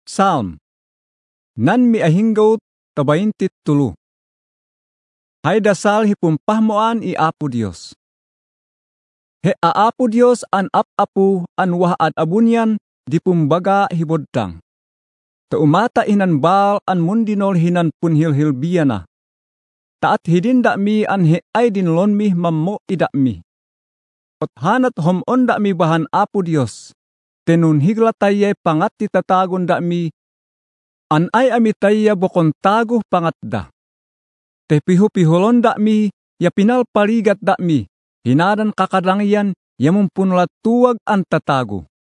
Psalm. Nan miahinggaw tabaintit tulo. Hay dasal hipumpahmoan i Apo Dios. He Apo Dios an apu an wahaad abunyan di pumbaga hibodtang. Taumata inanbal an mundinol hinan punhilhilbiyana. Taat hidinda mi an heay dinlon mi mammo ida mi. Othanat homon da mi bahan Apo Dios. Tenun higlataya pangati tatagon da mi, an ay amitaya bokon tago pangatda. Te pihu-pihulon da mi, ya pinalpaligat da mi, hinadan kakadangyan, ya mumpunlat tuwag ang tatago.